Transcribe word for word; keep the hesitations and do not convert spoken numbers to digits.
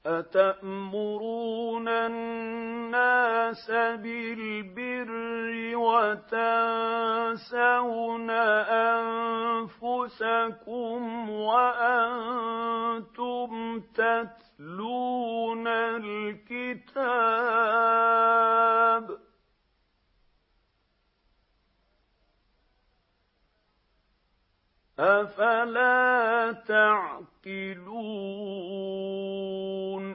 أَتَأْمُرُونَ النَّاسَ بِالْبِرِّ وَتَنسَوْنَ أَنفُسَكُمْ وَأَنتُمْ تَتْلُونَ الْكِتَابَ ۚ أَفَلَا تَعْقِلُونَ